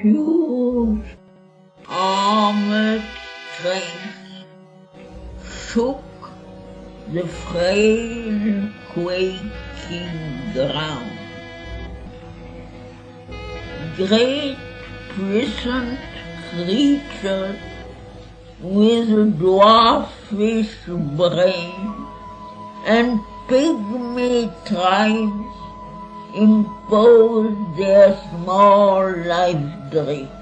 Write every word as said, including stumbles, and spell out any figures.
huge armored strength shook the frail, quaking ground. Great puissant creatures with a dwarfish brain and pygmy tribes impose their small life drift.